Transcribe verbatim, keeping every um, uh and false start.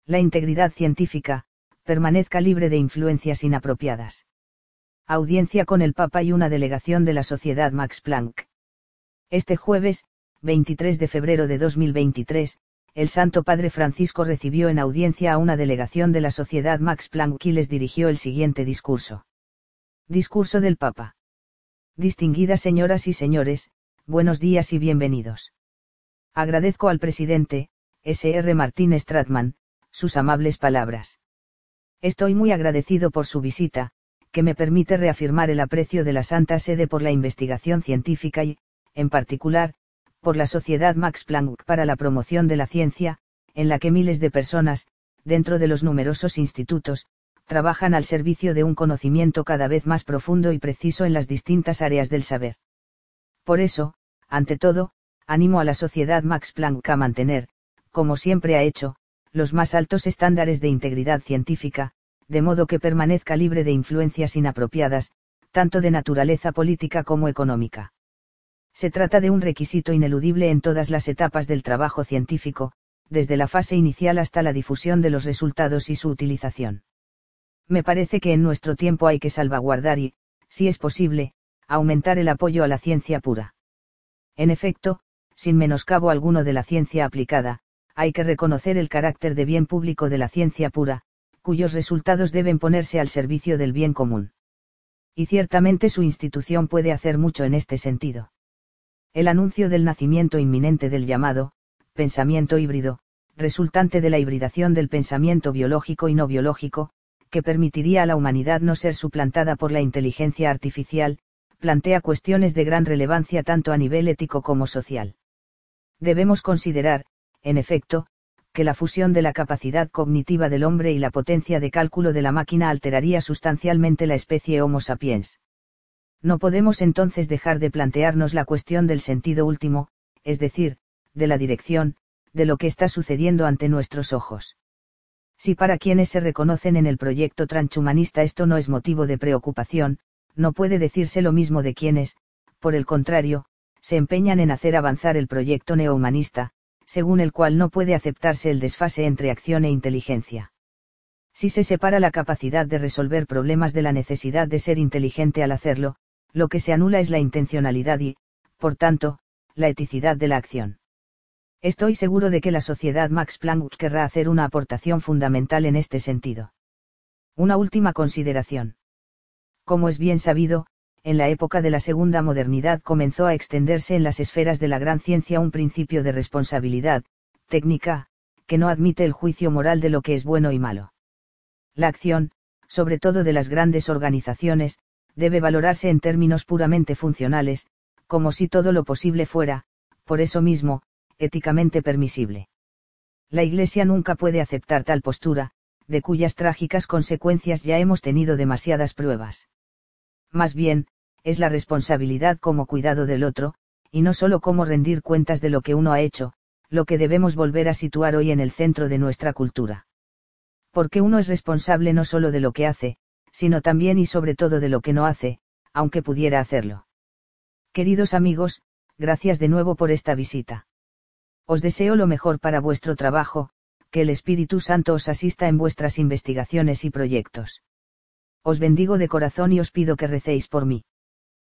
La integridad científica, permanezca libre de influencias inapropiadas. Audiencia con el Papa y una delegación de la Sociedad Max Planck. Este jueves, veintitrés de febrero de dos mil veintitrés, el Santo Padre Francisco recibió en audiencia a una delegación de la Sociedad Max Planck y les dirigió el siguiente discurso. Discurso del Papa. Distinguidas señoras y señores, buenos días y bienvenidos. Agradezco al presidente, ese erre Martín Stratman, sus amables palabras. Estoy muy agradecido por su visita, que me permite reafirmar el aprecio de la Santa Sede por la investigación científica y, en particular, por la Sociedad Max Planck para la promoción de la ciencia, en la que miles de personas, dentro de los numerosos institutos, trabajan al servicio de un conocimiento cada vez más profundo y preciso en las distintas áreas del saber. Por eso, ante todo, animo a la Sociedad Max Planck a mantener, como siempre ha hecho, los más altos estándares de integridad científica, de modo que permanezca libre de influencias inapropiadas, tanto de naturaleza política como económica. Se trata de un requisito ineludible en todas las etapas del trabajo científico, desde la fase inicial hasta la difusión de los resultados y su utilización. Me parece que en nuestro tiempo hay que salvaguardar y, si es posible, aumentar el apoyo a la ciencia pura. En efecto, sin menoscabo alguno de la ciencia aplicada, hay que reconocer el carácter de bien público de la ciencia pura, cuyos resultados deben ponerse al servicio del bien común. Y ciertamente su institución puede hacer mucho en este sentido. El anuncio del nacimiento inminente del llamado pensamiento híbrido, resultante de la hibridación del pensamiento biológico y no biológico, que permitiría a la humanidad no ser suplantada por la inteligencia artificial, plantea cuestiones de gran relevancia tanto a nivel ético como social. Debemos considerar, en efecto, que la fusión de la capacidad cognitiva del hombre y la potencia de cálculo de la máquina alteraría sustancialmente la especie Homo sapiens. No podemos entonces dejar de plantearnos la cuestión del sentido último, es decir, de la dirección, de lo que está sucediendo ante nuestros ojos. Si para quienes se reconocen en el proyecto transhumanista esto no es motivo de preocupación, no puede decirse lo mismo de quienes, por el contrario, se empeñan en hacer avanzar el proyecto neohumanista, según el cual no puede aceptarse el desfase entre acción e inteligencia. Si se separa la capacidad de resolver problemas de la necesidad de ser inteligente al hacerlo, lo que se anula es la intencionalidad y, por tanto, la eticidad de la acción. Estoy seguro de que la Sociedad Max Planck querrá hacer una aportación fundamental en este sentido. Una última consideración. Como es bien sabido, en la época de la segunda modernidad comenzó a extenderse en las esferas de la gran ciencia un principio de responsabilidad, técnica, que no admite el juicio moral de lo que es bueno y malo. La acción, sobre todo de las grandes organizaciones, debe valorarse en términos puramente funcionales, como si todo lo posible fuera, por eso mismo, éticamente permisible. La Iglesia nunca puede aceptar tal postura, de cuyas trágicas consecuencias ya hemos tenido demasiadas pruebas. Más bien, es la responsabilidad como cuidado del otro, y no solo como rendir cuentas de lo que uno ha hecho, lo que debemos volver a situar hoy en el centro de nuestra cultura. Porque uno es responsable no solo de lo que hace, sino también y sobre todo de lo que no hace, aunque pudiera hacerlo. Queridos amigos, gracias de nuevo por esta visita. Os deseo lo mejor para vuestro trabajo, que el Espíritu Santo os asista en vuestras investigaciones y proyectos. Os bendigo de corazón y os pido que recéis por mí.